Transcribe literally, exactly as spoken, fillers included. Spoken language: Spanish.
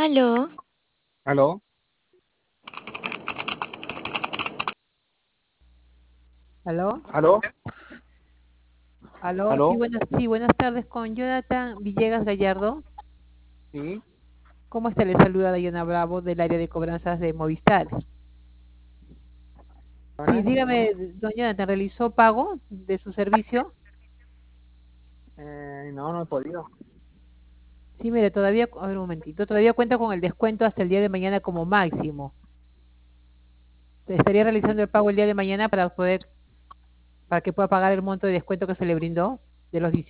Aló, ¿Aló? ¿Aló? ¿Aló? ¿Aló? Sí, ¿Aló? buenas, sí, buenas tardes con Jonathan Villegas Gallardo. Sí, ¿Cómo está? Le saluda Dayana Bravo del área de cobranzas de Movistar. Sí, ¿Ana? dígame, don Jonathan, ¿realizó pago de su servicio? Eh, no, no he podido. Sí, mire, todavía, a ver un momentito, todavía cuenta con el descuento hasta el día de mañana como máximo. Estaría realizando el pago el día de mañana para poder, para que pueda pagar el monto de descuento que se le brindó de los